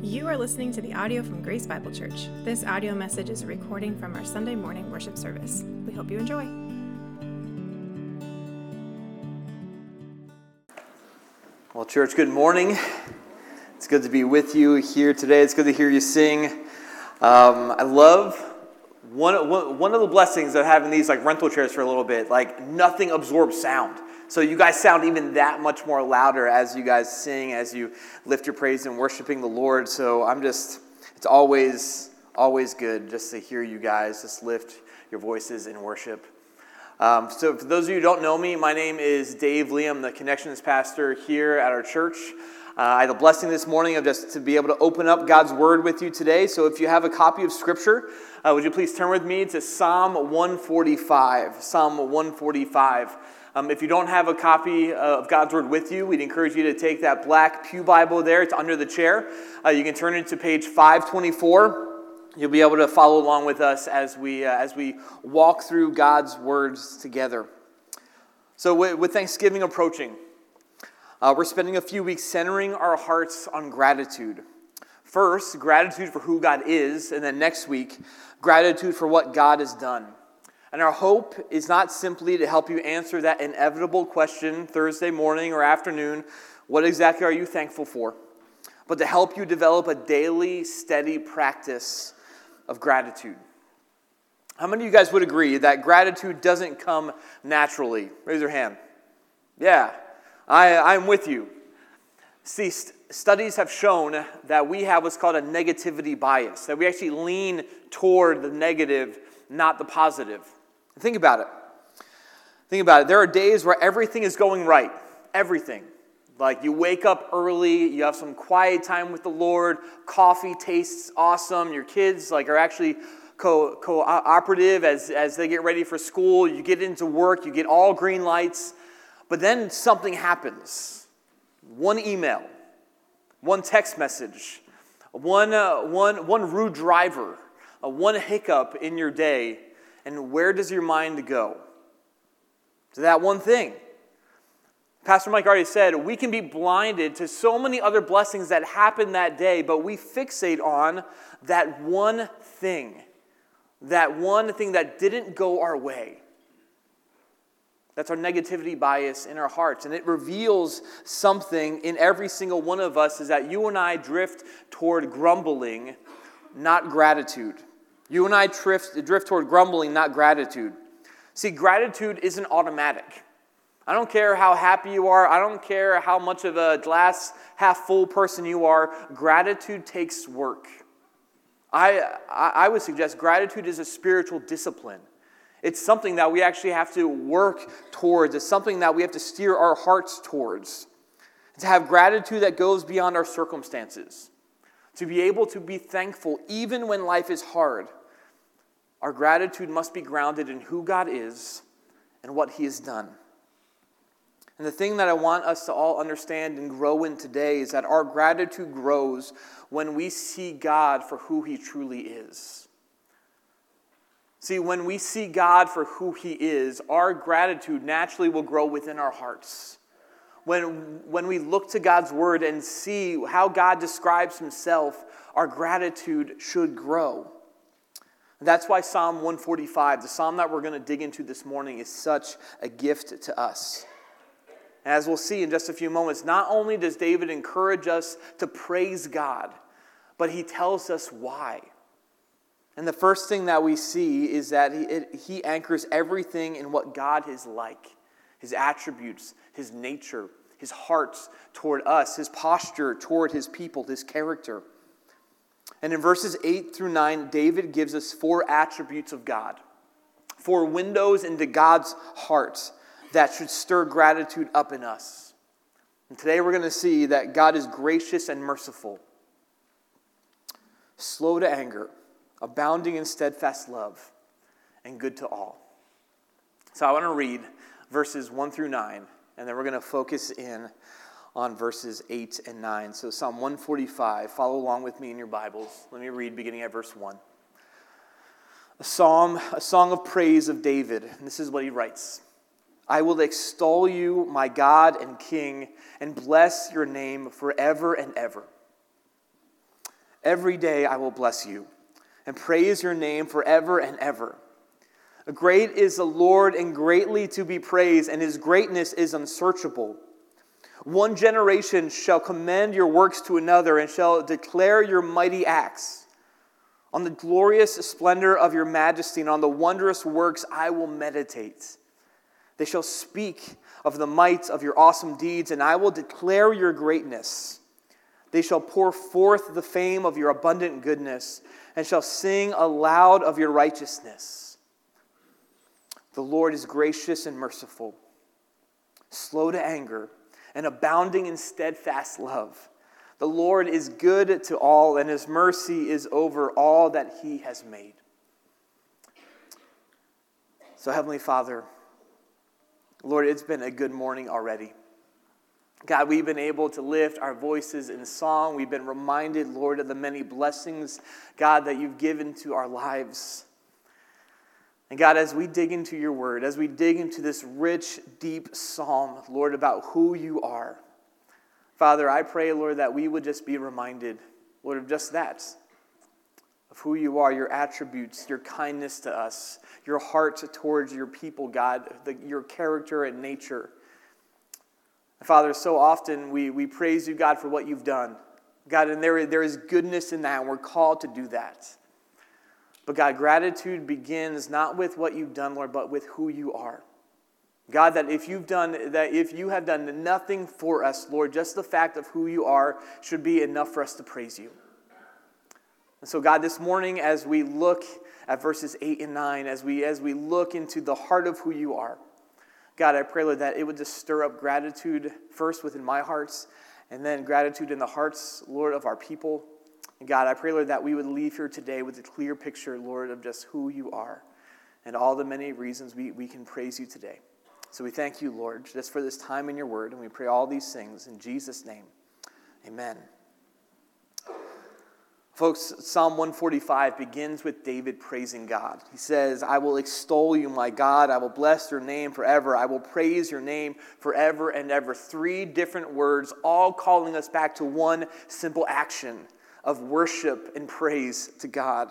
You are listening to the audio from Grace Bible Church. This audio message is a recording from our Sunday morning worship service. We hope you enjoy. Well, church, good morning. It's good to be with you here today. It's good to hear you sing. I love one of the blessings of having these rental chairs for a little bit. Nothing absorbs sound. So you guys sound even that much more louder as you guys sing, as you lift your praise and worshiping the Lord. So it's always good just to hear you guys just lift your voices in worship. So for those of you who don't know me, my name is Dave Lee. I'm the Connections Pastor here at our church. I had the blessing this morning of just to be able to open up God's Word with you today. So if you have a copy of Scripture, would you please turn with me to Psalm 145. Psalm 145. If you don't have a copy of God's Word with you, we'd encourage you to take that black pew Bible there. It's under the chair. You can turn it to page 524. You'll be able to follow along with us as we walk through God's words together. So with Thanksgiving approaching, we're spending a few weeks centering our hearts on gratitude. First, gratitude for who God is, and then next week, gratitude for what God has done. And our hope is not simply to help you answer that inevitable question Thursday morning or afternoon, what exactly are you thankful for? But to help you develop a daily, steady practice of gratitude. How many of you guys would agree that gratitude doesn't come naturally? Raise your hand. Yeah, I'm with you. See, studies have shown that we have what's called a negativity bias, that we actually lean toward the negative, not the positive. Think about it. There are days where everything is going right. Everything. You wake up early, you have some quiet time with the Lord, coffee tastes awesome, your kids are actually cooperative as they get ready for school, you get into work, you get all green lights, but then something happens. One email, one text message, one rude driver, one hiccup in your day, and where does your mind go? To that one thing. Pastor Mike already said, we can be blinded to so many other blessings that happen that day, but we fixate on that one thing that didn't go our way. That's our negativity bias in our hearts, and it reveals something in every single one of us, is that you and I drift toward grumbling, not gratitude. You and I drift toward grumbling, not gratitude. See, gratitude isn't automatic. I don't care how happy you are. I don't care how much of a glass half full person you are. Gratitude takes work. I would suggest gratitude is a spiritual discipline. It's something that we actually have to work towards. It's something that we have to steer our hearts towards. To have gratitude that goes beyond our circumstances. To be able to be thankful even when life is hard. Our gratitude must be grounded in who God is and what He has done. And the thing that I want us to all understand and grow in today is that our gratitude grows when we see God for who He truly is. See, when we see God for who He is, our gratitude naturally will grow within our hearts. When we look to God's Word and see how God describes Himself, our gratitude should grow. That's why Psalm 145, the psalm that we're going to dig into this morning, is such a gift to us. As we'll see in just a few moments, not only does David encourage us to praise God, but he tells us why. And the first thing that we see is that he anchors everything in what God is like. His attributes, His nature, His heart toward us, His posture toward His people, His character. And in verses 8 through 9, David gives us 4 attributes of God. 4 windows into God's heart that should stir gratitude up in us. And today we're going to see that God is gracious and merciful, slow to anger, abounding in steadfast love, and good to all. So I want to read verses 1 through 9, and then we're going to focus in on verses 8 and 9. So Psalm 145, follow along with me in your Bibles. Let me read beginning at verse 1. A song of praise of David. And this is what he writes. I will extol you, my God and King, and bless your name forever and ever. Every day I will bless you and praise your name forever and ever. Great is the Lord and greatly to be praised, and his greatness is unsearchable. One generation shall commend your works to another and shall declare your mighty acts. On the glorious splendor of your majesty and on the wondrous works I will meditate. They shall speak of the might of your awesome deeds, and I will declare your greatness. They shall pour forth the fame of your abundant goodness and shall sing aloud of your righteousness. The Lord is gracious and merciful, slow to anger, and abounding in steadfast love. The Lord is good to all, and his mercy is over all that he has made. So, Heavenly Father, Lord, it's been a good morning already. God, we've been able to lift our voices in song. We've been reminded, Lord, of the many blessings, God, that you've given to our lives. And God, as we dig into your word, as we dig into this rich, deep psalm, Lord, about who you are, Father, I pray, Lord, that we would just be reminded, Lord, of just that, of who you are, your attributes, your kindness to us, your heart towards your people, God, your character and nature. Father, so often we praise you, God, for what you've done. God, and there is goodness in that, and we're called to do that. But God, gratitude begins not with what you've done, Lord, but with who you are. God, that if you have done nothing for us, Lord, just the fact of who you are should be enough for us to praise you. And so, God, this morning, as we look at verses 8 and 9, as we look into the heart of who you are, God, I pray, Lord, that it would just stir up gratitude first within my hearts, and then gratitude in the hearts, Lord, of our people. And God, I pray, Lord, that we would leave here today with a clear picture, Lord, of just who you are and all the many reasons we can praise you today. So we thank you, Lord, just for this time in your word, and we pray all these things in Jesus' name. Amen. Folks, Psalm 145 begins with David praising God. He says, I will extol you, my God. I will bless your name forever. I will praise your name forever and ever. 3 different words, all calling us back to one simple action of worship and praise to God.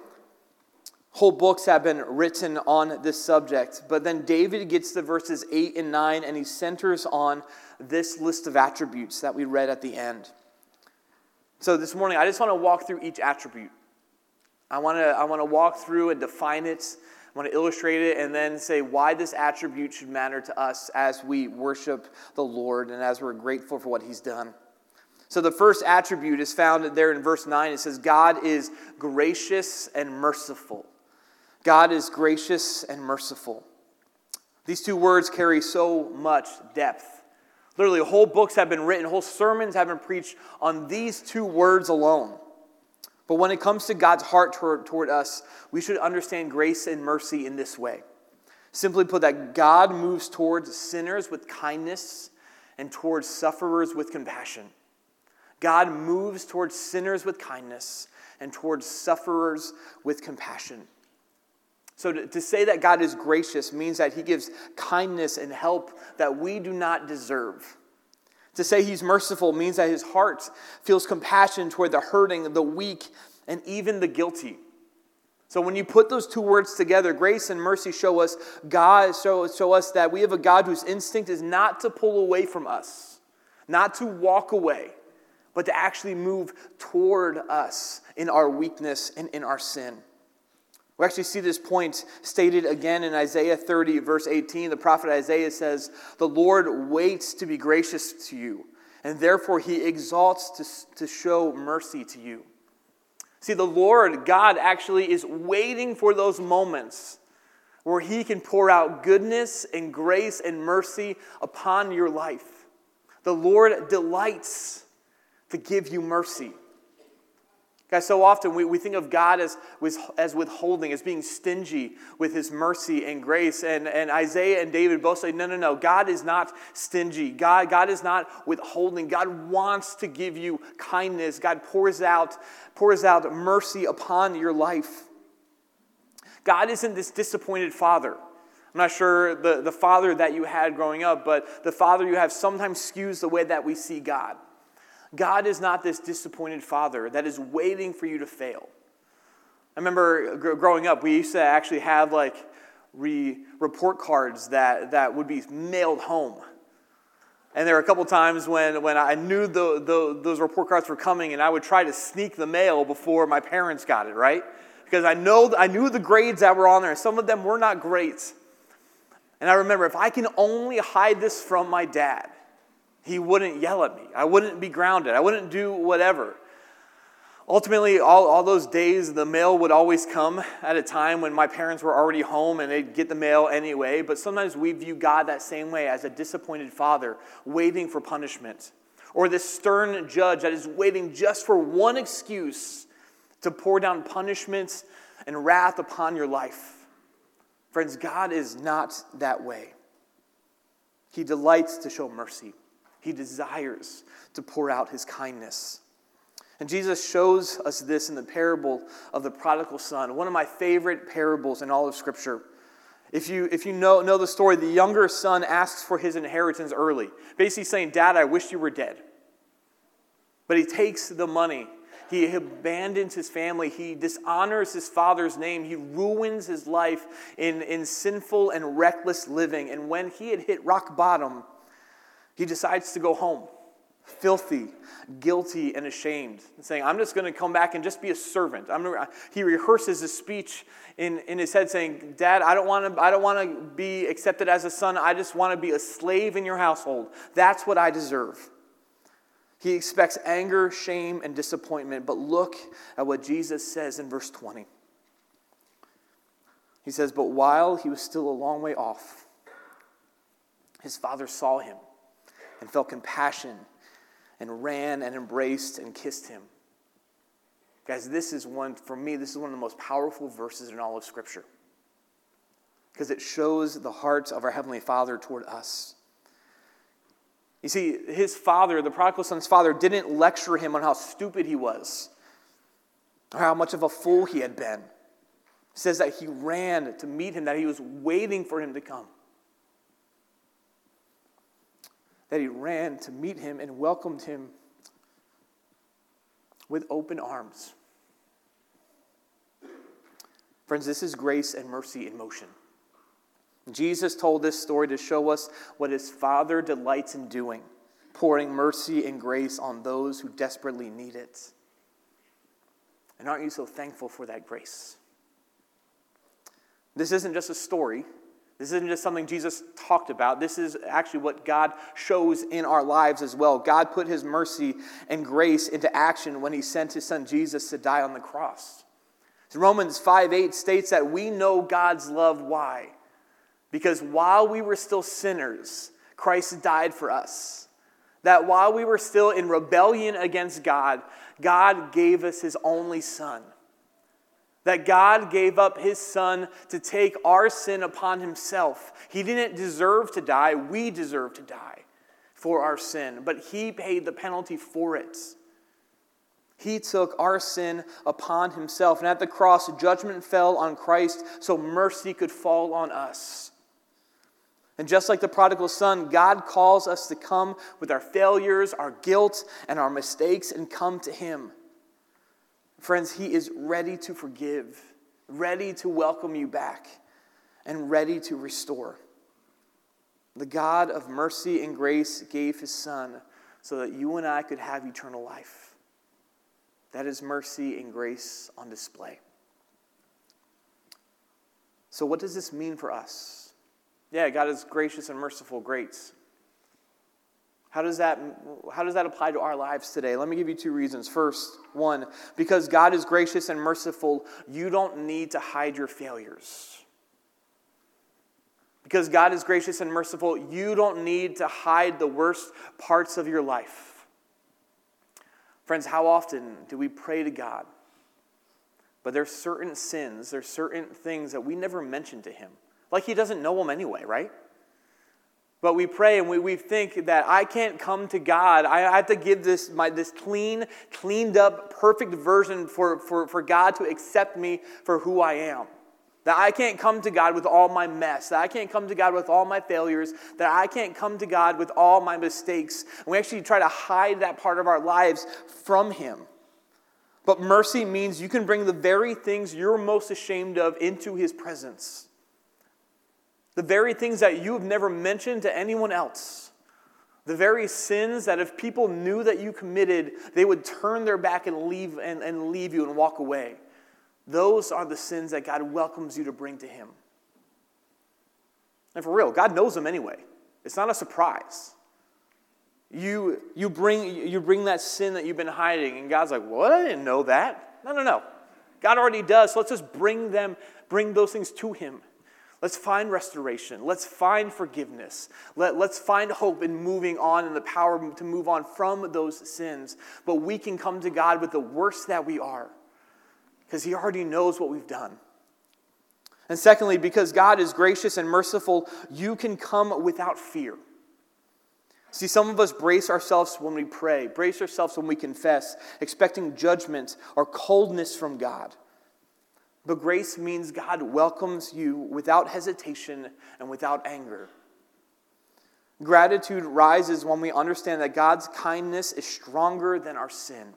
Whole books have been written on this subject, but then David gets to verses 8 and 9, and he centers on this list of attributes that we read at the end. So this morning, I just want to walk through each attribute. I want to walk through and define it. I want to illustrate it and then say why this attribute should matter to us as we worship the Lord and as we're grateful for what he's done. So the first attribute is found there in verse 9. It says, God is gracious and merciful. God is gracious and merciful. These 2 words carry so much depth. Literally, whole books have been written, whole sermons have been preached on these 2 words alone. But when it comes to God's heart toward us, we should understand grace and mercy in this way. Simply put, that God moves towards sinners with kindness and towards sufferers with compassion. God moves towards sinners with kindness and towards sufferers with compassion. So to say that God is gracious means that he gives kindness and help that we do not deserve. To say he's merciful means that his heart feels compassion toward the hurting, the weak, and even the guilty. So when you put those 2 words together, grace and mercy show us that we have a God whose instinct is not to pull away from us, not to walk away, but to actually move toward us in our weakness and in our sin. We actually see this point stated again in Isaiah 30, verse 18. The prophet Isaiah says, the Lord waits to be gracious to you, and therefore he exalts to show mercy to you. See, the Lord, God, actually is waiting for those moments where he can pour out goodness and grace and mercy upon your life. The Lord delights to give you mercy. Guys, so often we think of God as withholding, as being stingy with his mercy and grace. And Isaiah and David both say, no. God is not stingy. God is not withholding. God wants to give you kindness. God pours out mercy upon your life. God isn't this disappointed father. I'm not sure the father that you had growing up, but the father you have sometimes skews the way that we see God. God is not this disappointed father that is waiting for you to fail. I remember growing up, we used to actually have like report cards that would be mailed home. And there were a couple times when I knew those report cards were coming, and I would try to sneak the mail before my parents got it, right? Because I knew the grades that were on there, and some of them were not great. And I remember, if I can only hide this from my dad, he wouldn't yell at me. I wouldn't be grounded. I wouldn't do whatever. Ultimately, all those days, the mail would always come at a time when my parents were already home and they'd get the mail anyway. But sometimes we view God that same way, as a disappointed father waiting for punishment, or this stern judge that is waiting just for one excuse to pour down punishments and wrath upon your life. Friends, God is not that way. He delights to show mercy. He desires to pour out his kindness. And Jesus shows us this in the parable of the prodigal son, one of my favorite parables in all of Scripture. If you know the story, the younger son asks for his inheritance early, basically saying, "Dad, I wish you were dead." But he takes the money. He abandons his family. He dishonors his father's name. He ruins his life in sinful and reckless living. And when he had hit rock bottom, he decides to go home, filthy, guilty, and ashamed, and saying, "I'm just going to come back and just be a servant." He rehearses his speech in his head, saying, "Dad, I don't want to be accepted as a son. I just want to be a slave in your household. That's what I deserve." He expects anger, shame, and disappointment. But look at what Jesus says in verse 20. He says, "But while he was still a long way off, his father saw him and felt compassion and ran and embraced and kissed him." Guys, this is one of the most powerful verses in all of Scripture, because it shows the heart of our Heavenly Father toward us. You see, his father, the prodigal son's father, didn't lecture him on how stupid he was or how much of a fool he had been. It says that he ran to meet him, that he was waiting for him to come. That he ran to meet him and welcomed him with open arms. Friends, this is grace and mercy in motion. Jesus told this story to show us what his Father delights in doing, pouring mercy and grace on those who desperately need it. And aren't you so thankful for that grace? This isn't just a story. This isn't just something Jesus talked about. This is actually what God shows in our lives as well. God put his mercy and grace into action when he sent his son Jesus to die on the cross. Romans 5:8 states that we know God's love. Why? Because while we were still sinners, Christ died for us. That while we were still in rebellion against God, God gave us his only son. That God gave up his son to take our sin upon himself. He didn't deserve to die. We deserve to die for our sin. But he paid the penalty for it. He took our sin upon himself. And at the cross, judgment fell on Christ so mercy could fall on us. And just like the prodigal son, God calls us to come with our failures, our guilt, and our mistakes and come to him. Friends, he is ready to forgive, ready to welcome you back, and ready to restore. The God of mercy and grace gave his son so that you and I could have eternal life. That is mercy and grace on display. So what does this mean for us? Yeah, God is gracious and merciful, great. How does that apply to our lives today? Let me give you two reasons. First, one, because God is gracious and merciful, you don't need to hide your failures. Because God is gracious and merciful, you don't need to hide the worst parts of your life. Friends, how often do we pray to God, but there's certain sins, there's certain things that we never mention to him? Like he doesn't know them anyway, right? But we pray and we think that I can't come to God. I have to give this cleaned up, perfect version for God to accept me for who I am. That I can't come to God with all my mess. That I can't come to God with all my failures. That I can't come to God with all my mistakes. And we actually try to hide that part of our lives from Him. But mercy means you can bring the very things you're most ashamed of into His presence. The very things that you have never mentioned to anyone else. The very sins that if people knew that you committed, they would turn their back and leave you and walk away. Those are the sins that God welcomes you to bring to Him. And for real, God knows them anyway. It's not a surprise. You bring that sin that you've been hiding, and God's like, "What? I didn't know that." No. God already does. So let's just bring those things to Him. Let's find restoration. Let's find forgiveness. Let's find hope in moving on and the power to move on from those sins. But we can come to God with the worst that we are, because He already knows what we've done. And secondly, because God is gracious and merciful, you can come without fear. See, some of us brace ourselves when we pray, brace ourselves when we confess, expecting judgment or coldness from God. But grace means God welcomes you without hesitation and without anger. Gratitude rises when we understand that God's kindness is stronger than our sin.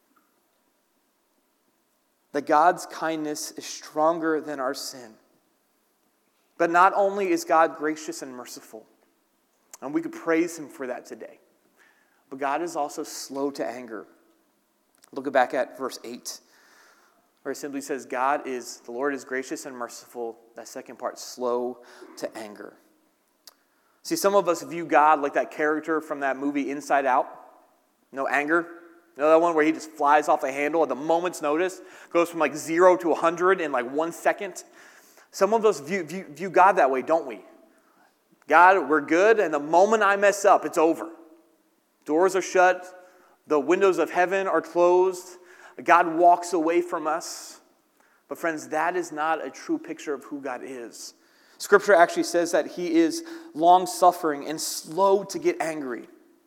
That God's kindness is stronger than our sin. But not only is God gracious and merciful, and we could praise Him for that today, but God is also slow to anger. Look back at verse 8, where it simply says, the Lord is gracious and merciful. That second part, slow to anger. See, some of us view God like that character from that movie Inside Out. No anger. You know that one where he just flies off the handle at the moment's notice, goes from 0 to 100 in 1 second. Some of us view God that way, don't we? God, we're good, and the moment I mess up, it's over. Doors are shut. The windows of heaven are closed. God walks away from us. But friends, that is not a true picture of who God is. Scripture actually says that He is long-suffering and slow to get angry.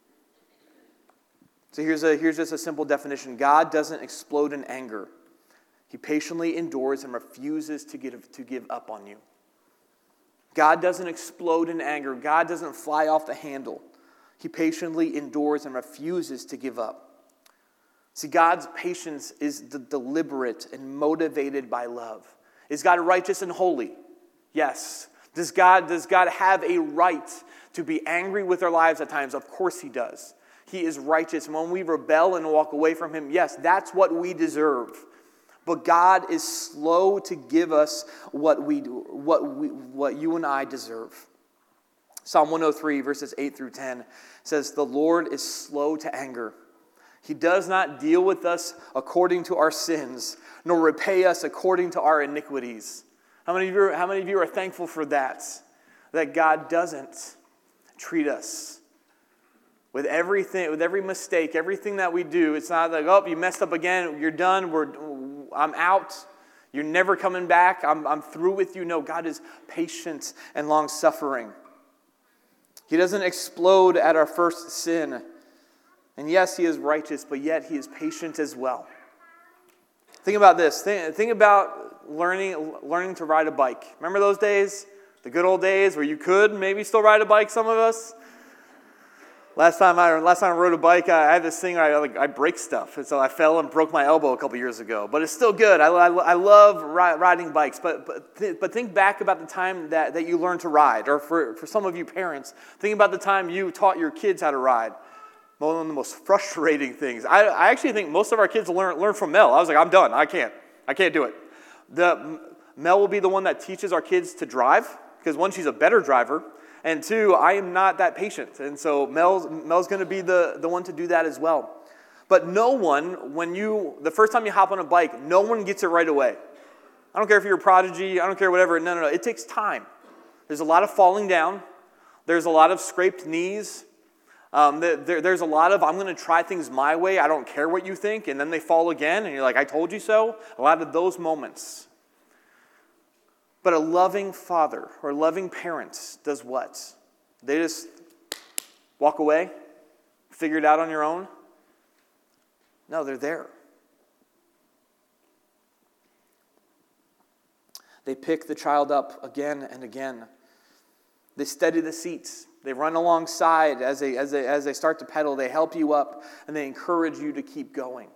So here's just a simple definition. God doesn't explode in anger. He patiently endures and refuses to give up on you. God doesn't explode in anger. God doesn't fly off the handle. He patiently endures and refuses to give up. See, God's patience is deliberate and motivated by love. Is God righteous and holy? Yes. Does God have a right to be angry with our lives at times? Of course He does. He is righteous. When we rebel and walk away from Him, yes, that's what we deserve. But God is slow to give us what you and I deserve. Psalm 103, verses 8 through 10 says, "The Lord is slow to anger. He does not deal with us according to our sins, nor repay us according to our iniquities." How many of you are thankful for that? That God doesn't treat us with everything, with every mistake, everything that we do. It's not like, "Oh, you messed up again. You're done. I'm out. You're never coming back. I'm through with you." No, God is patient and long-suffering. He doesn't explode at our first sin. And yes, He is righteous, but yet He is patient as well. Think about this. Think about learning to ride a bike. Remember those days? The good old days where you could maybe still ride a bike, some of us? Last time I rode a bike, I had this thing where I break stuff. And so I fell and broke my elbow a couple years ago. But it's still good. I love riding bikes. But think back about the time that you learned to ride. Or for some of you parents, think about the time you taught your kids how to ride. One of the most frustrating things. I actually think most of our kids learn from Mel. I was like, I'm done. I can't do it. Mel will be the one that teaches our kids to drive. Because one, she's a better driver. And two, I am not that patient. And so Mel's going to be the one to do that as well. But no one, the first time you hop on a bike, no one gets it right away. I don't care if you're a prodigy. I don't care whatever. No. It takes time. There's a lot of falling down. There's a lot of scraped knees. There's a lot of, I'm going to try things my way. I don't care what you think. And then they fall again. And you're like, I told you so. A lot of those moments. But a loving father or loving parent does what? They just walk away? Figure it out on your own? No, they're there. They pick the child up again and again. They steady the seats. They run alongside as they start to pedal. They help you up, and they encourage you to keep going.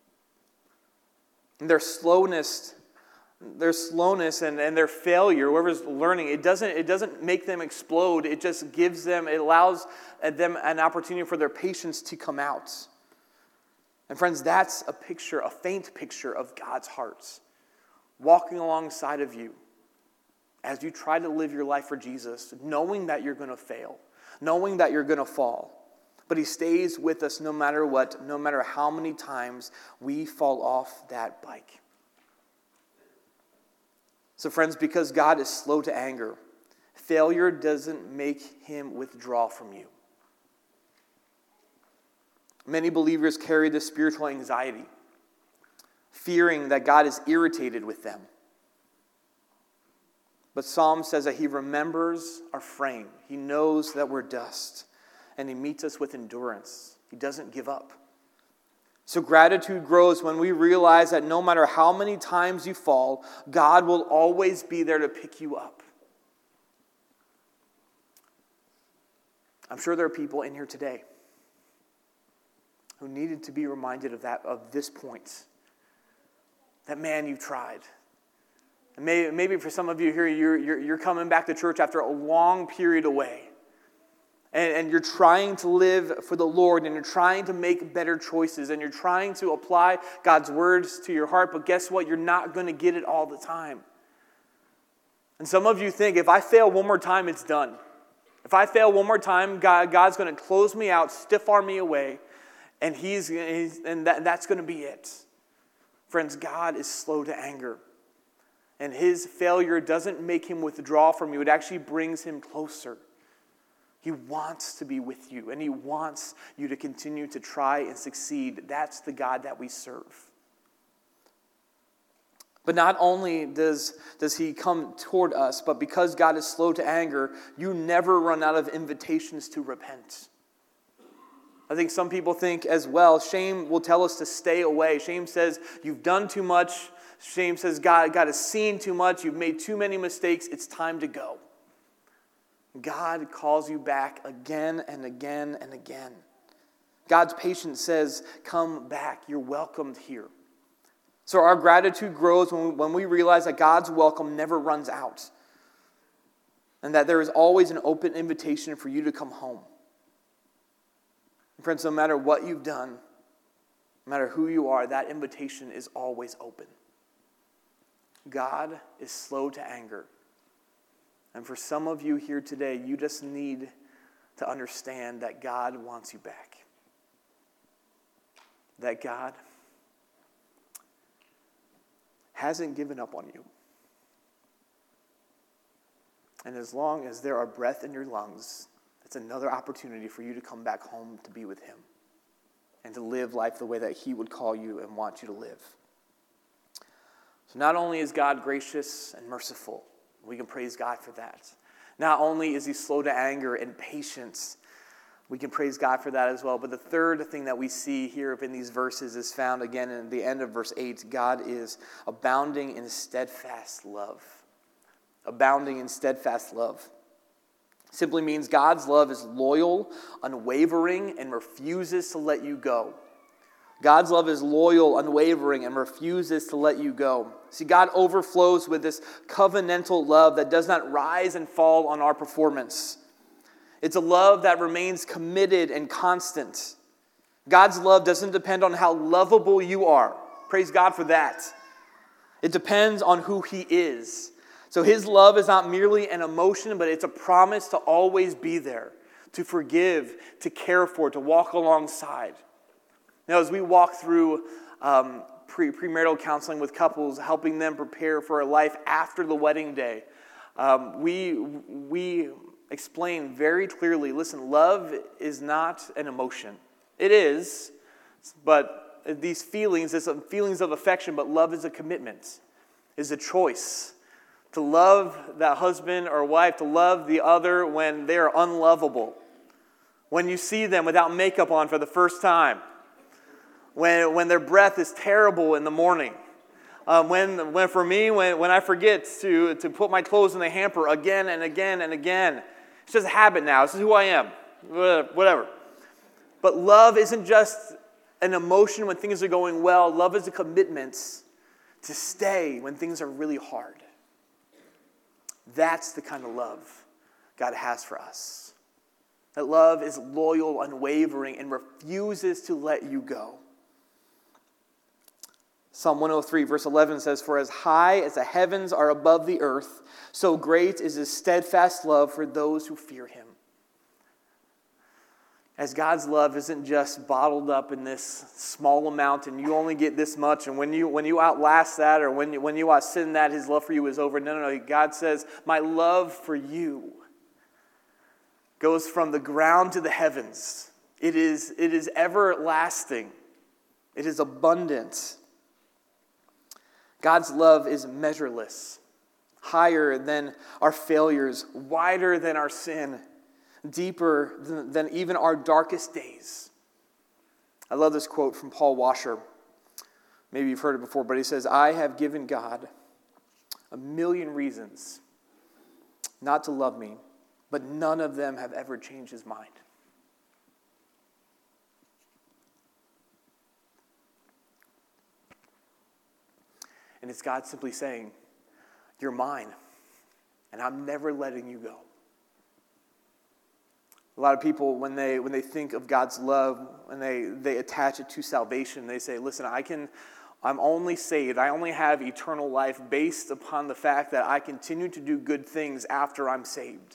And their slowness and their failure, whoever's learning, it doesn't make them explode. It just it allows them an opportunity for their patience to come out. And friends, that's a faint picture of God's heart, walking alongside of you as you try to live your life for Jesus, knowing that you're going to fail, knowing that you're going to fall. But he stays with us no matter what, no matter how many times we fall off that bike. So friends, because God is slow to anger, failure doesn't make him withdraw from you. Many believers carry this spiritual anxiety, fearing that God is irritated with them. But Psalm says that he remembers our frame. He knows that we're dust, and he meets us with endurance. He doesn't give up. So gratitude grows when we realize that no matter how many times you fall, God will always be there to pick you up. I'm sure there are people in here today who needed to be reminded of this point. That, man, you've tried. And maybe for some of you here, you're coming back to church after a long period away. And you're trying to live for the Lord, and you're trying to make better choices, and you're trying to apply God's words to your heart, but guess what? You're not going to get it all the time. And some of you think, if I fail one more time, it's done. If I fail one more time, God's going to close me out, stiff-arm me away, and that's going to be it. Friends, God is slow to anger. And his failure doesn't make him withdraw from you. It actually brings him closer. He wants to be with you, and he wants you to continue to try and succeed. That's the God that we serve. But not only does he come toward us, but because God is slow to anger, you never run out of invitations to repent. I think some people think as well, shame will tell us to stay away. Shame says, you've done too much. Shame says, God has seen too much. You've made too many mistakes. It's time to go. God calls you back again and again and again. God's patience says, come back. You're welcomed here. So our gratitude grows when we realize that God's welcome never runs out, and that there is always an open invitation for you to come home. And friends, no matter what you've done, no matter who you are, that invitation is always open. God is slow to anger. And for some of you here today, you just need to understand that God wants you back. That God hasn't given up on you. And as long as there are breath in your lungs, it's another opportunity for you to come back home to be with him and to live life the way that he would call you and want you to live. So not only is God gracious and merciful, we can praise God for that. Not only is he slow to anger and patience, we can praise God for that as well. But the third thing that we see here in these verses is found again in the end of verse 8. God is abounding in steadfast love. Abounding in steadfast love. Simply means God's love is loyal, unwavering, and refuses to let you go. God's love is loyal, unwavering, and refuses to let you go. See, God overflows with this covenantal love that does not rise and fall on our performance. It's a love that remains committed and constant. God's love doesn't depend on how lovable you are. Praise God for that. It depends on who he is. So his love is not merely an emotion, but it's a promise to always be there, to forgive, to care for, to walk alongside. Now, as we walk through premarital counseling with couples, helping them prepare for a life after the wedding day, we explain very clearly, listen, love is not an emotion. It is, but these feelings of affection, but love is a commitment, is a choice. To love that husband or wife, to love the other when they are unlovable. When you see them without makeup on for the first time. When their breath is terrible in the morning. When for me, when I forget to put my clothes in the hamper again and again and again. It's just a habit now. This is who I am. Whatever. But love isn't just an emotion when things are going well. Love is a commitment to stay when things are really hard. That's the kind of love God has for us. That love is loyal, unwavering, and refuses to let you go. Psalm 103, verse 11 says, "For as high as the heavens are above the earth, so great is his steadfast love for those who fear him." As God's love isn't just bottled up in this small amount and you only get this much, and when you outlast that or when you outsin that, his love for you is over. No. God says, my love for you goes from the ground to the heavens. It is everlasting. It is abundant. God's love is measureless, higher than our failures, wider than our sin, deeper than even our darkest days. I love this quote from Paul Washer. Maybe you've heard it before, but he says, "I have given God a million reasons not to love me, but none of them have ever changed his mind." And it's God simply saying, you're mine, and I'm never letting you go. A lot of people, when they think of God's love, and they attach it to salvation, they say, listen, I'm only saved, I only have eternal life based upon the fact that I continue to do good things after I'm saved.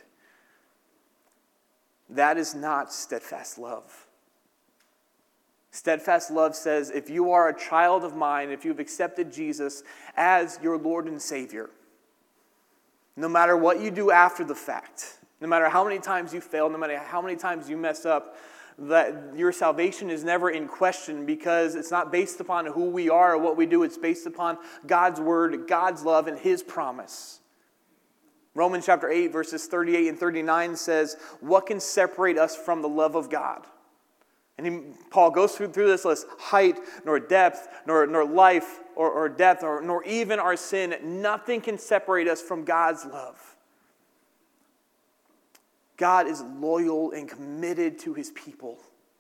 That is not steadfast love. Steadfast love says, if you are a child of mine, if you've accepted Jesus as your Lord and Savior, no matter what you do after the fact, no matter how many times you fail, no matter how many times you mess up, that your salvation is never in question because it's not based upon who we are or what we do. It's based upon God's word, God's love, and his promise. Romans chapter 8, verses 38 and 39 says, "What can separate us from the love of God?" And Paul goes through this list: height, nor depth, nor life, or death, nor even our sin. Nothing can separate us from God's love. God is loyal and committed to his people.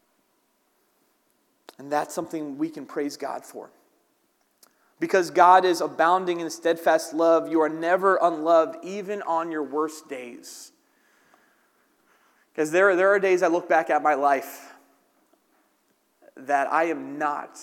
And that's something we can praise God for. Because God is abounding in steadfast love, you are never unloved, even on your worst days. Because there are days I look back at my life that I'm not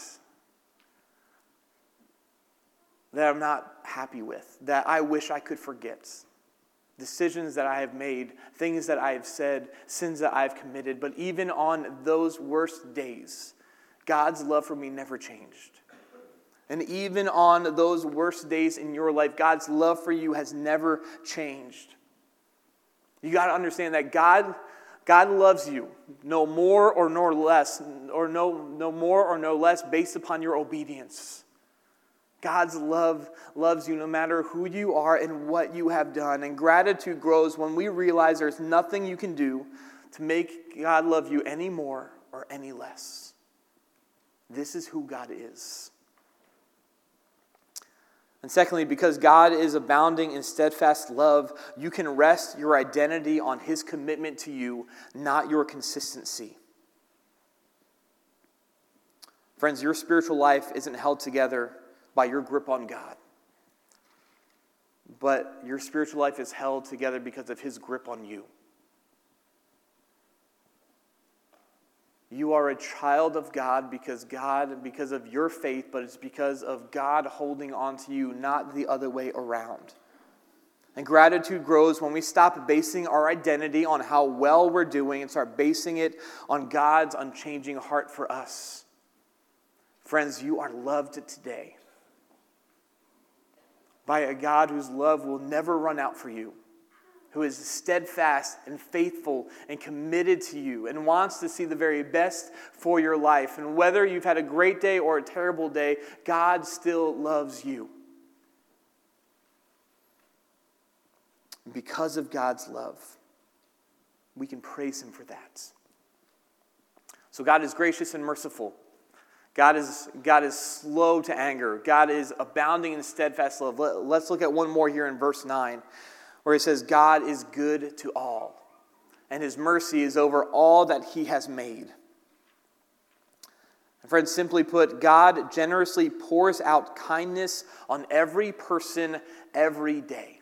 happy with, that I wish I could forget. Decisions that I have made, things that I have said, sins that I've committed. But even on those worst days, God's love for me never changed. And even on those worst days in your life, God's love for you has never changed. You got to understand that God loves you no more or no less, or no more or no less based upon your obedience. God's love loves you no matter who you are and what you have done. And gratitude grows when we realize there's nothing you can do to make God love you any more or any less. This is who God is. And secondly, because God is abounding in steadfast love, you can rest your identity on his commitment to you, not your consistency. Friends, your spiritual life isn't held together by your grip on God. But your spiritual life is held together because of his grip on you. You are a child of God because of your faith, but it's because of God holding on to you, not the other way around. And gratitude grows when we stop basing our identity on how well we're doing and start basing it on God's unchanging heart for us. Friends, you are loved today by a God whose love will never run out for you, who is steadfast and faithful and committed to you and wants to see the very best for your life. And whether you've had a great day or a terrible day, God still loves you. Because of God's love, we can praise him for that. So God is gracious and merciful. God is slow to anger. God is abounding in steadfast love. Let's look at one more here in verse 9, where it says, God is good to all, and his mercy is over all that he has made. And friends, simply put, God generously pours out kindness on every person every day.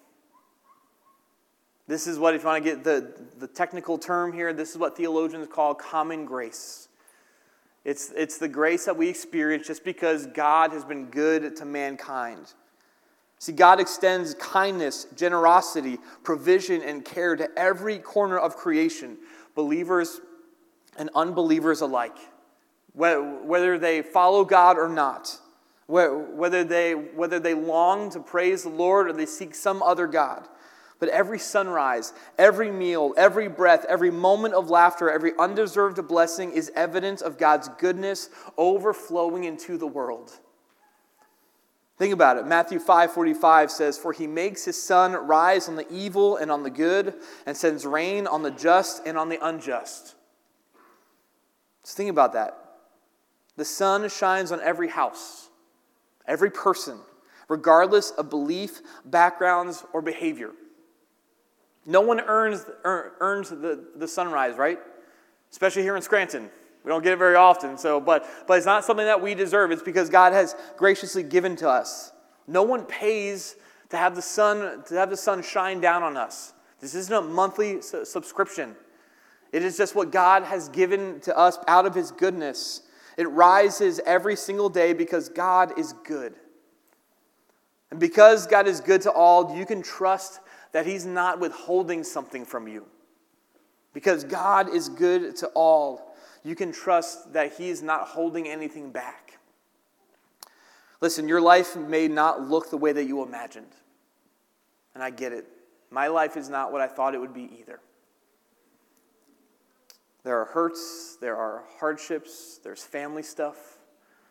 This is what, if you want to get the technical term here, this is what theologians call common grace. It's the grace that we experience just because God has been good to mankind. See, God extends kindness, generosity, provision, and care to every corner of creation, believers and unbelievers alike. Whether they follow God or not, whether they long to praise the Lord or they seek some other God. But every sunrise, every meal, every breath, every moment of laughter, every undeserved blessing is evidence of God's goodness overflowing into the world. Think about it. Matthew 5:45 says, "For he makes his sun rise on the evil and on the good, and sends rain on the just and on the unjust." Just think about that. The sun shines on every house, every person, regardless of belief, backgrounds, or behavior. No one earns the sunrise, right? Especially here in Scranton. We don't get it very often, but it's not something that we deserve. It's because God has graciously given to us. No one pays to have the sun shine down on us. This isn't a monthly subscription. It is just what God has given to us out of his goodness. It rises every single day because God is good. And because God is good to all, you can trust that he's not withholding something from you. Because God is good to all, you can trust that he is not holding anything back. Listen, your life may not look the way that you imagined. And I get it. My life is not what I thought it would be either. There are hurts, there are hardships, there's family stuff.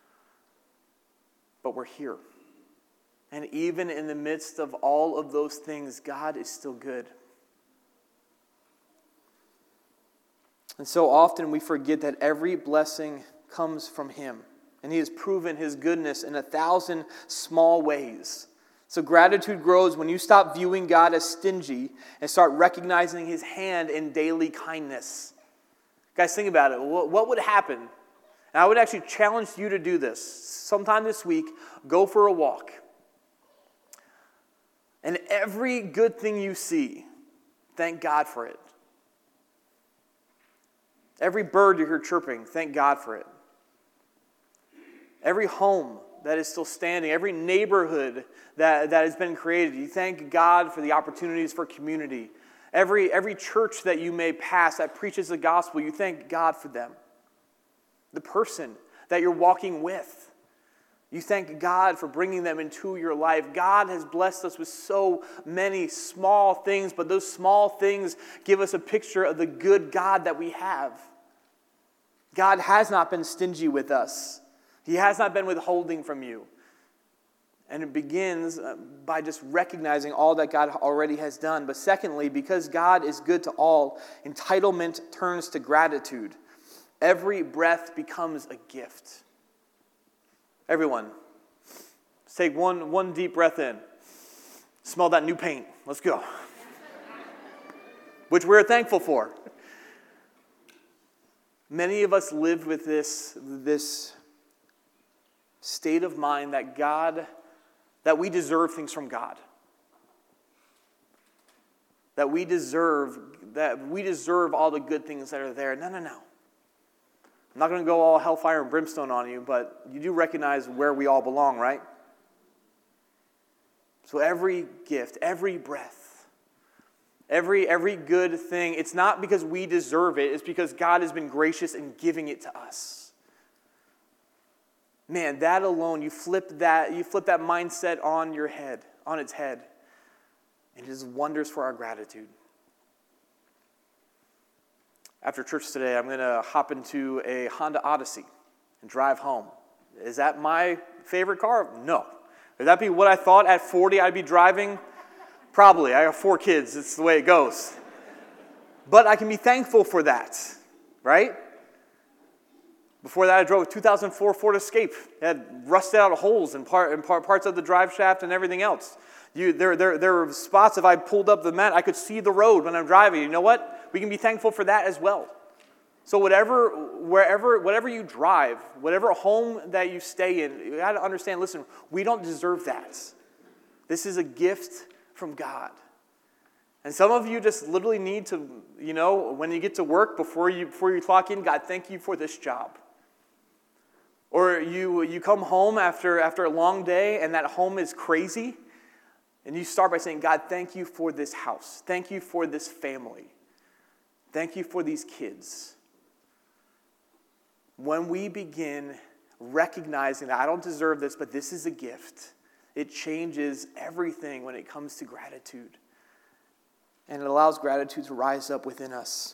But we're here. And even in the midst of all of those things, God is still good. And so often we forget that every blessing comes from him. And he has proven his goodness in 1,000 small ways. So gratitude grows when you stop viewing God as stingy and start recognizing his hand in daily kindness. Guys, think about it. What would happen? And I would actually challenge you to do this. Sometime this week, go for a walk. And every good thing you see, thank God for it. Every bird you hear chirping, thank God for it. Every home that is still standing, every neighborhood that has been created, you thank God for the opportunities for community. Every church that you may pass that preaches the gospel, you thank God for them. The person that you're walking with, you thank God for bringing them into your life. God has blessed us with so many small things, but those small things give us a picture of the good God that we have. God has not been stingy with us. He has not been withholding from you. And it begins by just recognizing all that God already has done. But secondly, because God is good to all, entitlement turns to gratitude. Every breath becomes a gift. Everyone, let's take one deep breath in. Smell that new paint. Let's go. Which we're thankful for. Many of us live with this state of mind that we deserve things from God. That we deserve all the good things that are there. No. I'm not going to go all hellfire and brimstone on you, but you do recognize where we all belong, right? So every gift, every breath, every good thing, it's not because we deserve it, it's because God has been gracious in giving it to us. Man, that alone, you flip that mindset on its head, and it does wonders for our gratitude. After church today, I'm going to hop into a Honda Odyssey and drive home. Is that my favorite car? No. Would that be what I thought at 40 I'd be driving? Probably. I have 4 kids. It's the way it goes. But I can be thankful for that, right? Before that, I drove a 2004 Ford Escape. It had rusted out holes in parts of the drive shaft and everything else. There were spots, if I pulled up the mat, I could see the road when I'm driving. You know what? We can be thankful for that as well. So whatever you drive, whatever home that you stay in, you got to understand, listen, we don't deserve that. This is a gift from God. And some of you just literally need to, when you get to work, before you clock in, God, thank you for this job. Or you come home after a long day and that home is crazy, and you start by saying, God, thank you for this house. Thank you for this family. Thank you for these kids. When we begin recognizing that I don't deserve this, but this is a gift, it changes everything when it comes to gratitude. And it allows gratitude to rise up within us.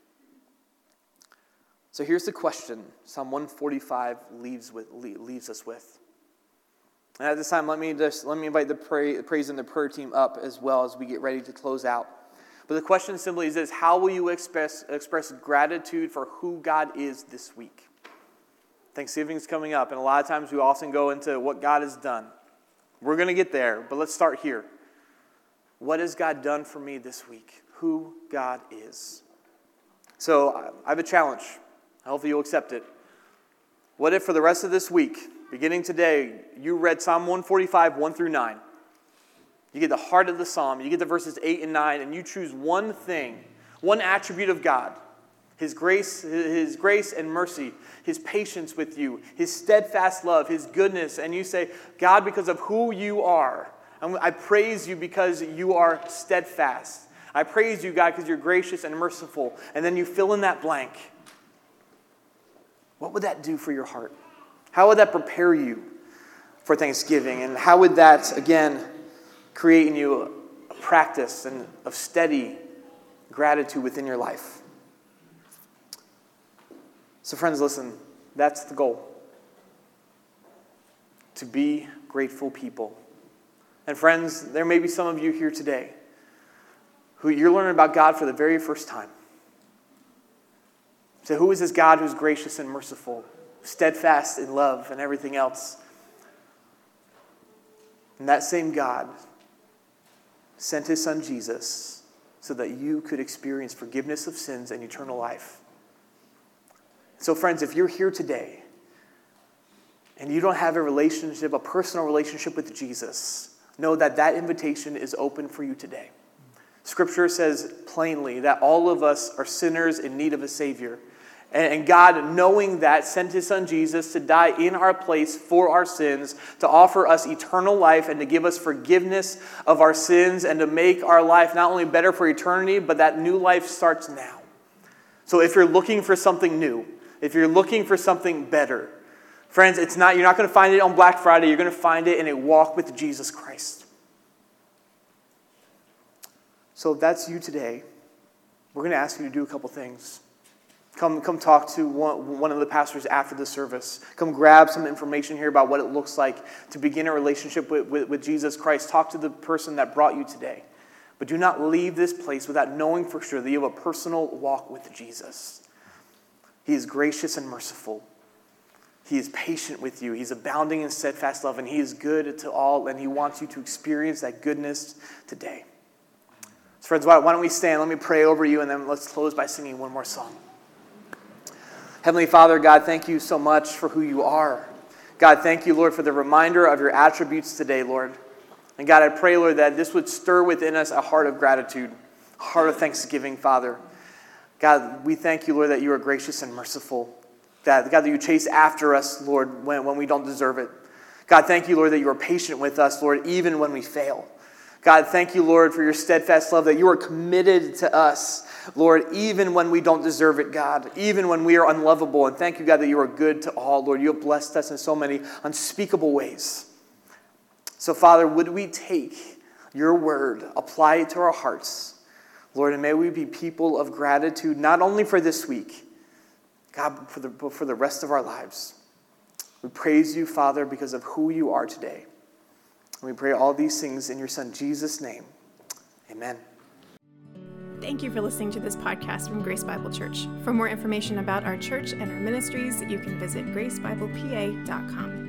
So here's the question Psalm 145 leaves us with. And at this time, let me invite the praise and the prayer team up as well as we get ready to close out. But the question simply is this: how will you express gratitude for who God is this week? Thanksgiving's coming up, and a lot of times we often go into what God has done. We're going to get there, but let's start here. What has God done for me this week? Who God is. So I have a challenge. Hopefully you'll accept it. What if for the rest of this week, beginning today, you read Psalm 145, 1 through 9. You get the heart of the psalm, you get the verses 8 and 9, and you choose one thing, one attribute of God. His grace and mercy, His patience with you, His steadfast love, His goodness, and you say, God, because of who you are, I praise you because you are steadfast. I praise you, God, because you're gracious and merciful. And then you fill in that blank. What would that do for your heart? How would that prepare you for Thanksgiving? And how would that, again, create in you a practice of steady gratitude within your life? So friends, listen, that's the goal. To be grateful people. And friends, there may be some of you here today who you're learning about God for the very first time. So who is this God who's gracious and merciful, steadfast in love and everything else? And that same God sent His Son Jesus so that you could experience forgiveness of sins and eternal life. So friends, if you're here today and you don't have a personal relationship with Jesus, know that invitation is open for you today. Scripture says plainly that all of us are sinners in need of a Savior. And God, knowing that, sent His Son Jesus to die in our place for our sins, to offer us eternal life and to give us forgiveness of our sins and to make our life not only better for eternity, but that new life starts now. So if you're looking for something new, if you're looking for something better, friends, you're not going to find it on Black Friday. You're going to find it in a walk with Jesus Christ. So if that's you today, we're going to ask you to do a couple things. Come talk to one of the pastors after the service. Come grab some information here about what it looks like to begin a relationship with Jesus Christ. Talk to the person that brought you today. But do not leave this place without knowing for sure that you have a personal walk with Jesus. He is gracious and merciful. He is patient with you. He's abounding in steadfast love, and He is good to all, and He wants you to experience that goodness today. So friends, why don't we stand? Let me pray over you, and then let's close by singing one more song. Heavenly Father, God, thank you so much for who you are. God, thank you, Lord, for the reminder of your attributes today, Lord. And God, I pray, Lord, that this would stir within us a heart of gratitude, a heart of thanksgiving, Father. God, we thank you, Lord, that you are gracious and merciful. God, that you chase after us, Lord, when we don't deserve it. God, thank you, Lord, that you are patient with us, Lord, even when we fail. God, thank you, Lord, for your steadfast love, that you are committed to us, Lord, even when we don't deserve it, God, even when we are unlovable. And thank you, God, that you are good to all, Lord. You have blessed us in so many unspeakable ways. So, Father, would we take your word, apply it to our hearts, Lord, and may we be people of gratitude, not only for this week, God, but for the rest of our lives. We praise you, Father, because of who you are today. And we pray all these things in your Son, Jesus' name. Amen. Thank you for listening to this podcast from Grace Bible Church. For more information about our church and our ministries, you can visit gracebiblepa.com.